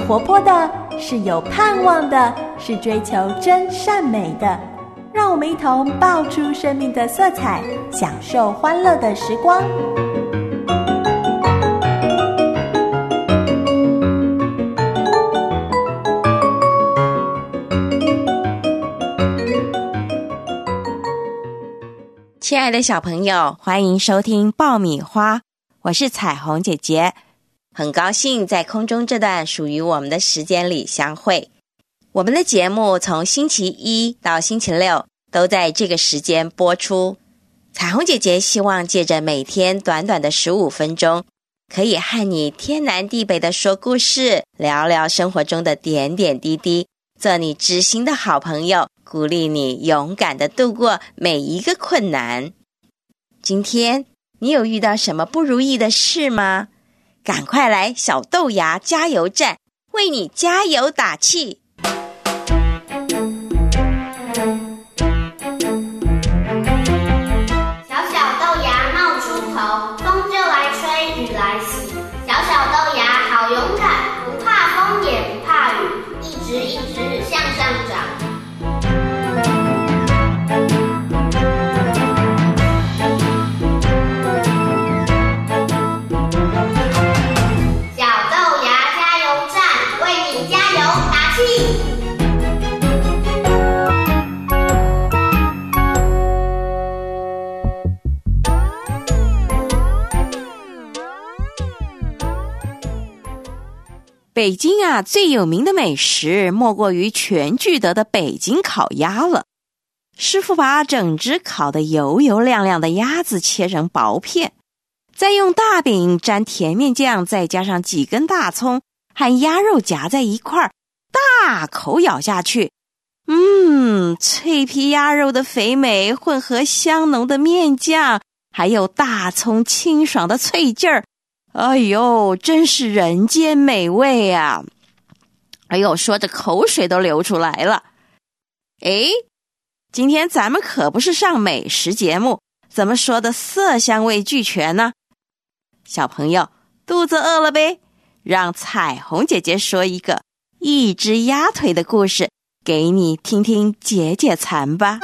活泼的，是有盼望的，是追求真善美的。让我们一同爆出生命的色彩，享受欢乐的时光。 亲爱的小朋友，欢迎收听爆米花，我是彩虹姐姐，很高兴在空中这段属于我们的时间里相会。我们的节目从星期一到星期六都在这个时间播出。彩虹姐姐希望借着每天短短的15分钟，可以和你天南地北的说故事，聊聊生活中的点点滴滴，做你知心的好朋友，鼓励你勇敢地度过每一个困难。今天你有遇到什么不如意的事吗？赶快来小豆芽加油站，为你加油打气。北京啊，最有名的美食莫过于全聚德的北京烤鸭了。师傅把整只烤得油油亮亮的鸭子切成薄片，再用大饼沾甜面酱，再加上几根大葱和鸭肉夹在一块儿，大口咬下去。脆皮鸭肉的肥美混合香浓的面酱，还有大葱清爽的脆劲儿，哎呦，真是人间美味啊！哎呦，说着口水都流出来了。诶，今天咱们可不是上美食节目，怎么说的色香味俱全呢？小朋友，肚子饿了呗？让彩虹姐姐说一只鸭腿的故事给你听听，解解馋吧。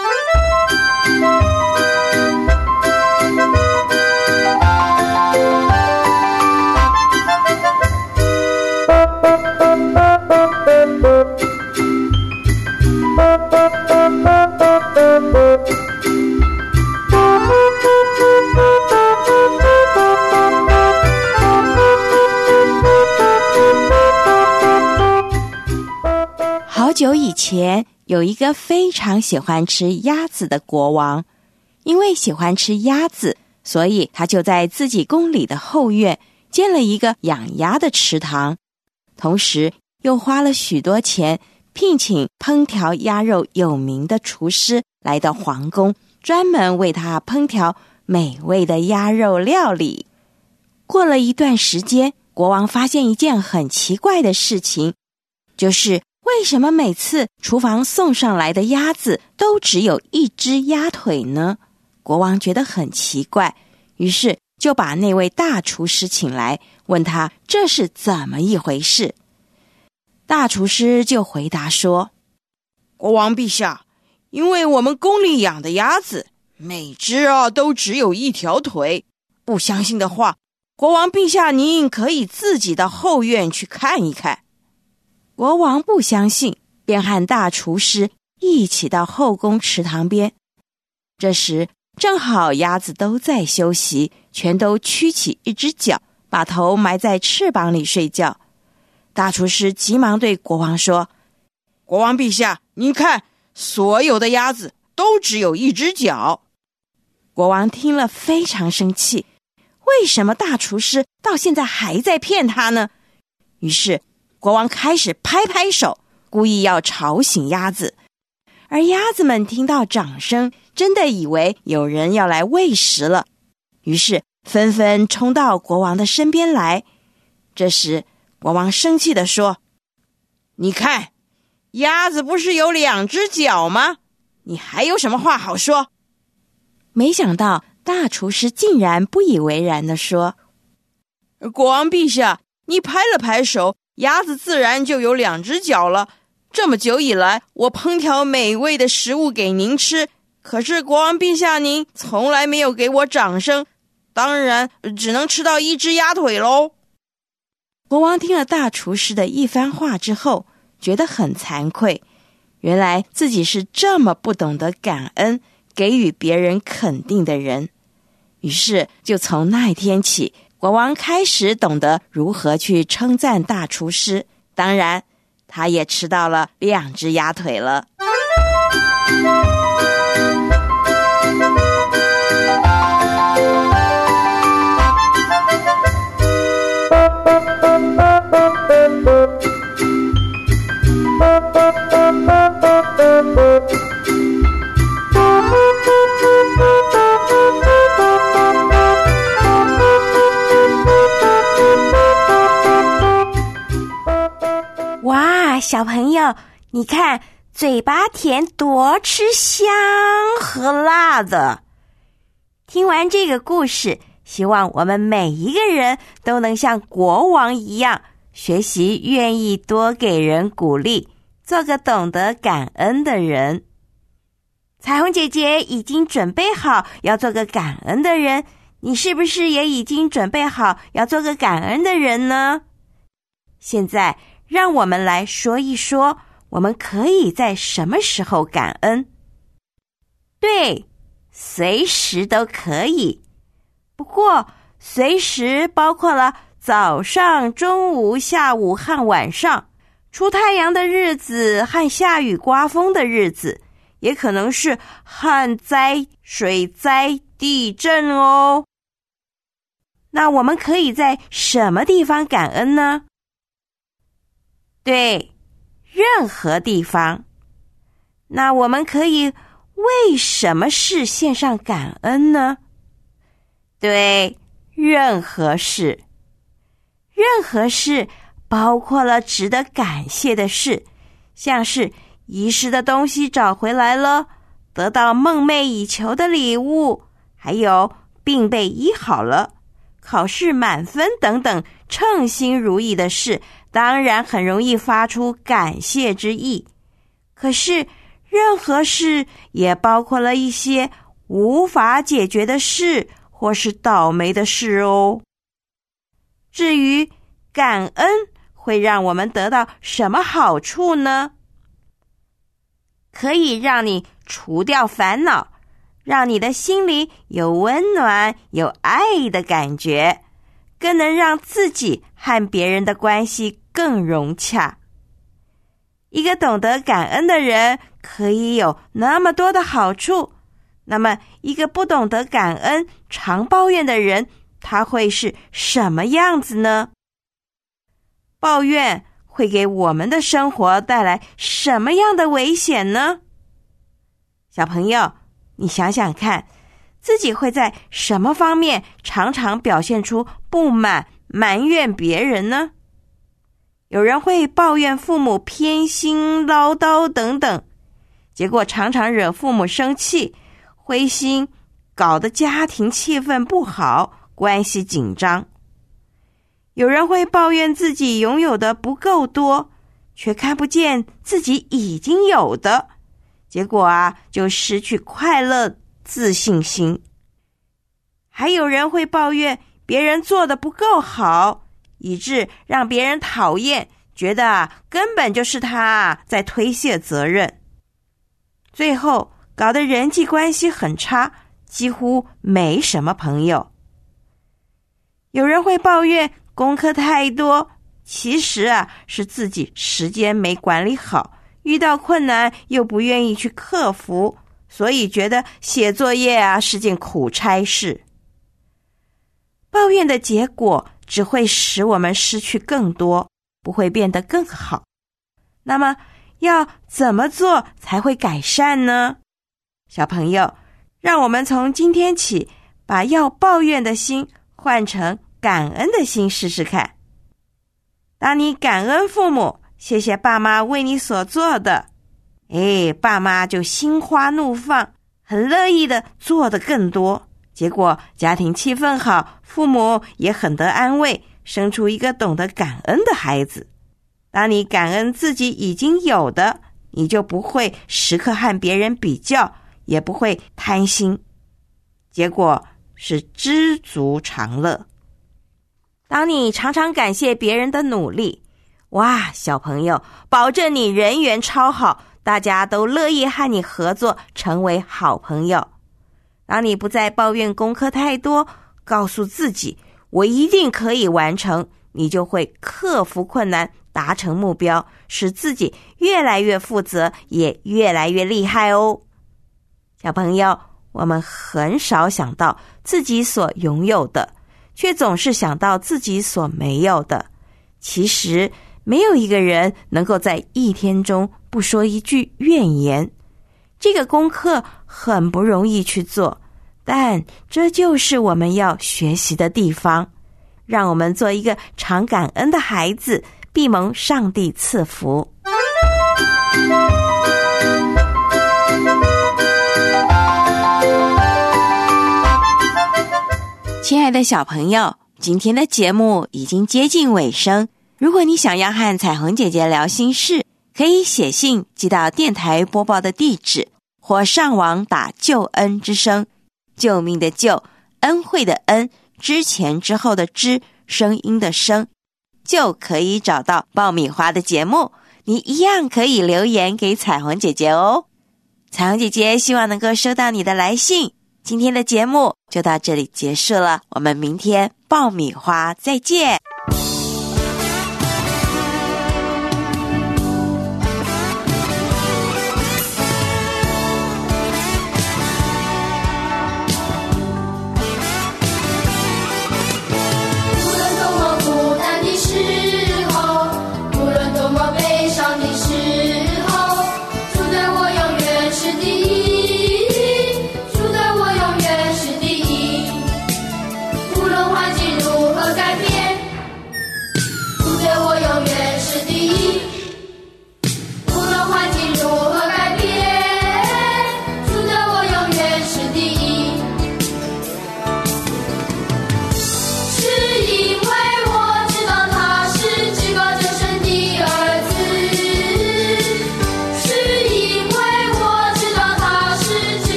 好久以前，有一个非常喜欢吃鸭子的国王，因为喜欢吃鸭子，所以他就在自己宫里的后院建了一个养鸭的池塘，同时又花了许多钱聘请烹调鸭肉有名的厨师来到皇宫，专门为他烹调美味的鸭肉料理。过了一段时间，国王发现一件很奇怪的事情，就是为什么每次厨房送上来的鸭子都只有一只鸭腿呢？国王觉得很奇怪，于是就把那位大厨师请来，问他这是怎么一回事。大厨师就回答说， 国王陛下，因为我们宫里养的鸭子每只都只有一条腿，不相信的话，国王陛下您可以自己到后院去看一看。 国王不相信，便和大厨师一起到后宫池塘边。这时正好鸭子都在休息，全都屈起一只脚，把头埋在翅膀里睡觉。大厨师急忙对国王说， 国王陛下，您看，所有的鸭子都只有一只脚。 国王听了非常生气，为什么大厨师到现在还在骗他呢？于是国王开始拍拍手，故意要吵醒鸭子。而鸭子们听到掌声，真的以为有人要来喂食了，于是纷纷冲到国王的身边来。这时国王生气地说， 你看，鸭子不是有2只脚吗？你还有什么话好说？ 没想到大厨师竟然不以为然地说， 国王陛下，你拍了拍手， 鸭子自然就有2只脚了。这么久以来，我烹调美味的食物给您吃，可是国王陛下您从来没有给我掌声，当然只能吃到1只鸭腿咯。 国王听了大厨师的一番话之后，觉得很惭愧，原来自己是这么不懂得感恩，给予别人肯定的人。于是就从那一天起，国王开始懂得如何去称赞大厨师，当然他也吃到了2只鸭腿了。 哇，小朋友，你看嘴巴甜多吃香和辣的。听完这个故事，希望我们每一个人都能像国王一样，学习愿意多给人鼓励，做个懂得感恩的人。彩虹姐姐已经准备好要做个感恩的人，你是不是也已经准备好要做个感恩的人呢？现在让我们来说一说，我们可以在什么时候感恩？对，随时都可以。不过，随时包括了早上、中午、下午和晚上，出太阳的日子和下雨刮风的日子，也可能是旱灾、水灾、地震哦。那我们可以在什么地方感恩呢？对，任何地方。那我们可以为什么事献上感恩呢？对，任何事。任何事包括了值得感谢的事，像是遗失的东西找回来了，得到梦寐以求的礼物，还有病被医好了，考试满分等等称心如意的事，当然很容易发出感谢之意。可是任何事也包括了一些无法解决的事或是倒霉的事哦。至于感恩会让我们得到什么好处呢？可以让你除掉烦恼，让你的心里有温暖、有爱的感觉，更能让自己和别人的关系更融洽。一个懂得感恩的人可以有那么多的好处，那么一个不懂得感恩、常抱怨的人，他会是什么样子呢？抱怨会给我们的生活带来什么样的危险呢？小朋友，你想想看，自己会在什么方面常常表现出不满、埋怨别人呢？有人会抱怨父母偏心、唠叨等等，结果常常惹父母生气、灰心，搞得家庭气氛不好，关系紧张。有人会抱怨自己拥有的不够多，却看不见自己已经有的，结果就失去快乐、自信心。还有人会抱怨别人做得不够好，以致让别人讨厌，觉得根本就是他在推卸责任。最后搞得人际关系很差，几乎没什么朋友。有人会抱怨功课太多，其实是自己时间没管理好，遇到困难又不愿意去克服，所以觉得写作业是件苦差事。抱怨的结果只会使我们失去更多，不会变得更好。那么要怎么做才会改善呢？小朋友，让我们从今天起把要抱怨的心换成感恩的心试试看。当你感恩父母，谢谢爸妈为你所做的，爸妈就心花怒放，很乐意的做得更多，结果家庭气氛好，父母也很得安慰，生出一个懂得感恩的孩子。 当你感恩自己已经有的，你就不会时刻和别人比较，也不会贪心，结果是知足常乐。当你常常感谢别人的努力，哇，小朋友，保证你人缘超好，大家都乐意和你合作，成为好朋友。当你不再抱怨功课太多，告诉自己我一定可以完成，你就会克服困难，达成目标，使自己越来越负责，也越来越厉害哦。小朋友，我们很少想到自己所拥有的，却总是想到自己所没有的。其实没有一个人能够在一天中不说一句怨言。这个功课很不容易去做，但这就是我们要学习的地方。让我们做一个常感恩的孩子，必蒙上帝赐福。 亲爱的小朋友，今天的节目已经接近尾声。如果你想要和彩虹姐姐聊心事，可以写信寄到电台播报的地址，或上网打救恩之声，救命的救，恩惠的恩，之前之后的之，声音的声，就可以找到爆米花的节目。你一样可以留言给彩虹姐姐哦。彩虹姐姐希望能够收到你的来信。今天的节目就到这里结束了，我们明天爆米花再见。